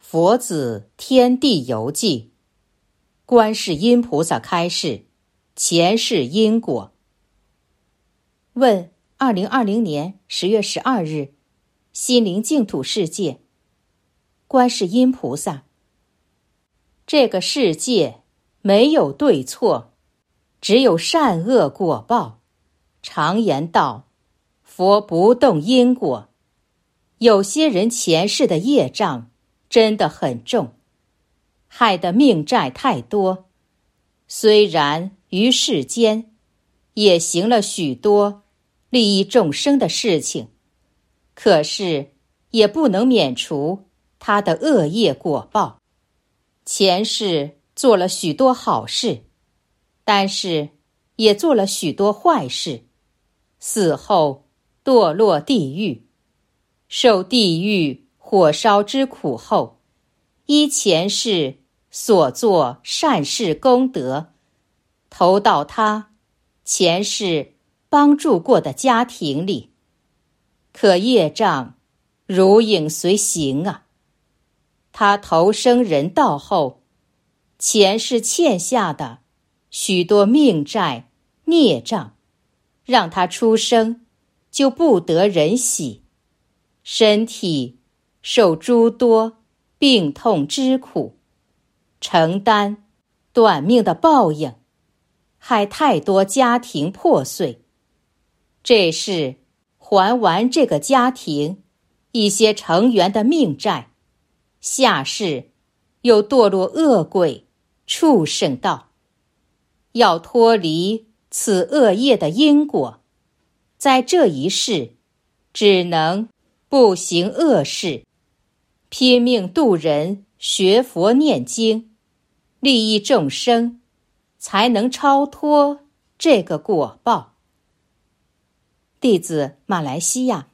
佛子天地游记，观世音菩萨开示前世因果。问2020年10月12日，心灵净土世界，观世音菩萨：这个世界没有对错，只有善恶果报。常言道，佛不动因果。有些人前世的业障真的很重，害得命债太多，虽然于世间也行了许多利益众生的事情，可是也不能免除他的恶业果报。前世做了许多好事，但是也做了许多坏事，死后堕落地狱，受地狱火烧之苦后，依前世所作善事功德，投到他前世帮助过的家庭里，可业障如影随形啊。他投生人道后，前世欠下的许多命债孽障，让他出生就不得人喜，身体受诸多病痛之苦，承担短命的报应，害太多家庭破碎。这是还完这个家庭一些成员的命债，下世又堕落恶鬼畜生道。要脱离此恶业的因果，在这一世只能不行恶事，拼命度人，学佛念经，利益众生，才能超脱这个果报。弟子马来西亚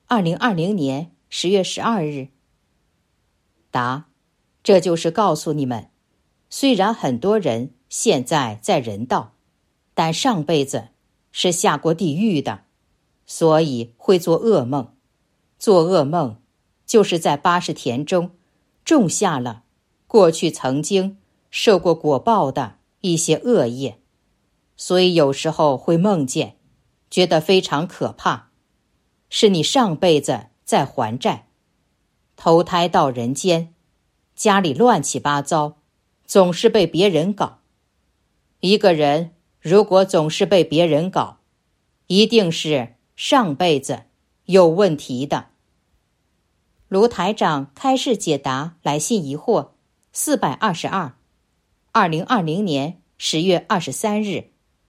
2020年10月12日。答：这就是告诉你们，虽然很多人现在在人道，但上辈子是下过地狱的，所以会做噩梦。做噩梦就是在80田中种下了过去曾经受过果报的一些恶业，所以有时候会梦见，觉得非常可怕，是你上辈子在还债，投胎到人间，家里乱七八糟，总是被别人搞。一个人如果总是被别人搞，一定是上辈子有问题的。卢台长开示解答来信疑惑422，2020年10月23日。